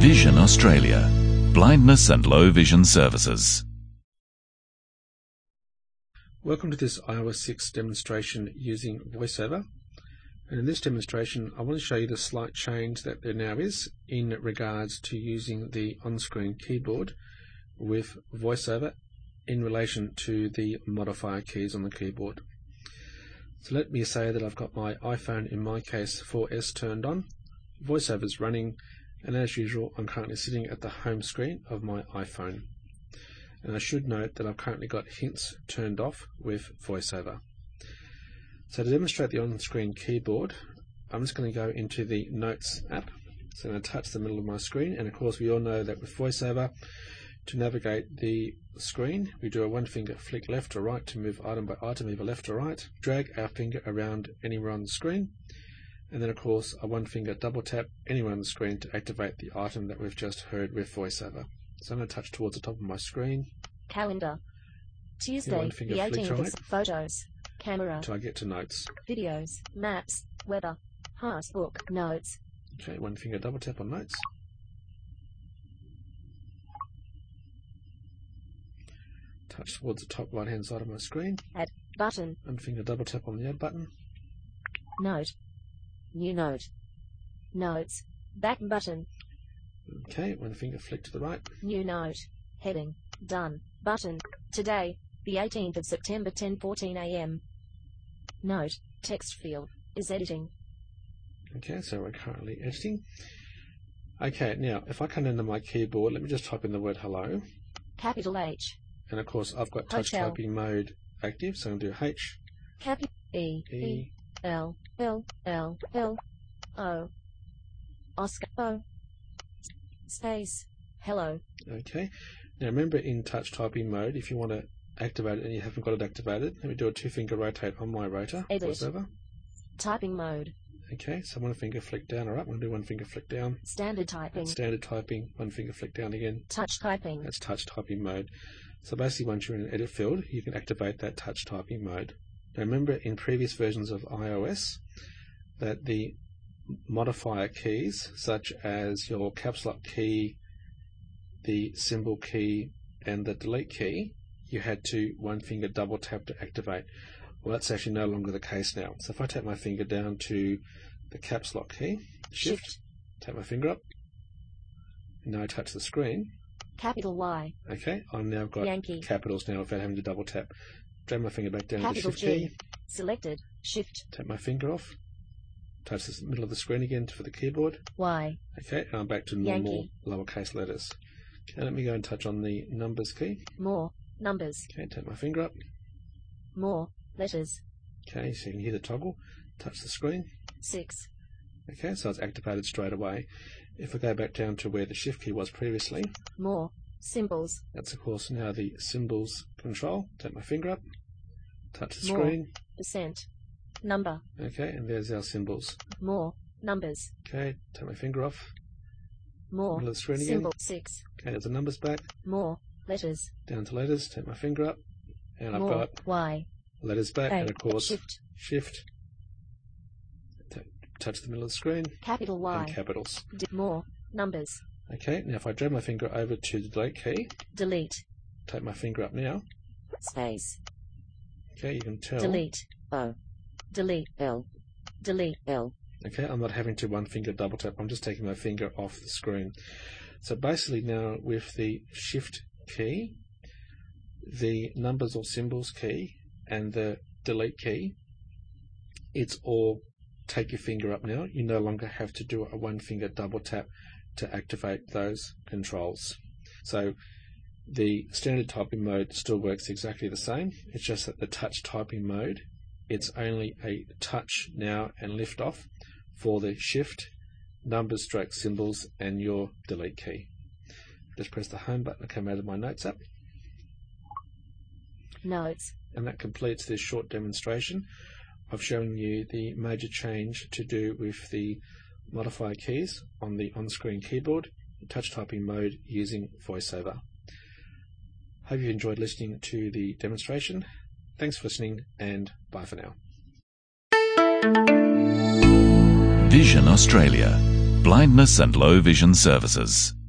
Vision Australia. Blindness and low vision services. Welcome to this iOS 6 demonstration using VoiceOver. And in this demonstration I want to show you the slight change that there now is in regards to using the on-screen keyboard with VoiceOver in relation to the modifier keys on the keyboard. So let me say that I've got my iPhone, in my case 4S, turned on. VoiceOver is running, and as usual I'm currently sitting at the home screen of my iPhone. And I should note that I've currently got hints turned off with VoiceOver. So to demonstrate the on-screen keyboard, I'm just going to go into the Notes app. So I'm going to touch the middle of my screen, and of course we all know that with VoiceOver, to navigate the screen, we do a one-finger flick left or right to move item by item, either left or right, drag our finger around anywhere on the screen, and then of course a one-finger double tap anywhere on the screen to activate the item that we've just heard with VoiceOver. So I'm going to touch towards the top of my screen. Calendar. Tuesday, the 18th. Right, photos. Camera. until I get to Notes. Videos. Maps. Weather. Passbook. Notes. Okay, one finger double tap on Notes. Touch towards the top right hand side of my screen. Add. Button. One finger double tap on the Add button. Note. New note. Notes. Back button. Okay, one finger flick to the right. New note. Heading. Done. Button. Today, the 18th of September, 10:14 a.m. Note. Text field is editing. Okay, so we're currently editing. Okay, now if I come into my keyboard, let me just type in the word hello. Capital H. And of course I've got touch Hotel. typing mode active, so I'm going to do H, Capital E. E, L. L. L. L. O. Oscar. O. Space. Hello. okay. Now remember, in touch typing mode, if you want to activate it and you haven't got it activated, let me do a two-finger rotate on my rotor. Edit. VoiceOver. Typing mode. Okay, so one finger flick down or up. I'm going to do one finger flick down. Standard typing. That's standard typing. One finger flick down again. Touch typing. That's touch typing mode. So basically once you're in an edit field, you can activate that touch typing mode. Now remember, in previous versions of iOS, that the modifier keys, such as your caps lock key, the symbol key, and the delete key, you had to one finger double tap to activate. Well, that's actually no longer the case now. So if I tap my finger down to the caps lock key, shift, tap my finger up, and now I touch the screen. Capital Y. Okay, I've now got Yankee. capitals now without having to double tap. Drag my finger back down to the Capital shift G. key, Selected. Shift. tap my finger off, touch the middle of the screen again for the keyboard. Y. Okay, and I'm back to normal Yankee. lowercase letters. Okay, let me go and touch on the numbers key. More. Numbers. Okay, tap my finger up. More. Letters. Okay, so you can hear the toggle. Touch the screen. 6. Okay, so it's activated straight away. If I go back down to where the shift key was previously, More. Symbols. that's of course now the symbols control. Tap my finger up, touch the More. screen. Percent. Number. Okay, and there's our symbols. More. Numbers. Okay, tap my finger off. More. Middle of the screen again. Symbol. 6. Okay, there's the numbers back. More. Letters. Down to letters, tap my finger up, and I've More. got Y. letters back, A. and of course Shift. touch the middle of the screen, Capital Y. and capitals. More. Numbers. Okay, now if I drag my finger over to the delete key, Delete. take my finger up now, Space. okay, you can tell. Delete. O. Delete. L. Delete. L. Okay, I'm not having to one finger double tap, I'm just taking my finger off the screen. So basically now with the shift key, the numbers or symbols key, and the delete key, it's all take your finger up now. You no longer have to do a one finger double tap to activate those controls. So the standard typing mode still works exactly the same. It's just that the touch typing mode, it's only a touch now and lift off for the shift, numbers, stroke, symbols, and your delete key. Just press the home button to come out of my Notes app. Notes. And that completes this short demonstration of showing you the major change to do with the modifier keys on the on-screen keyboard, touch typing mode using VoiceOver. Hope you enjoyed listening to the demonstration. Thanks for listening, and bye for now. Vision Australia. Blindness and Low Vision Services.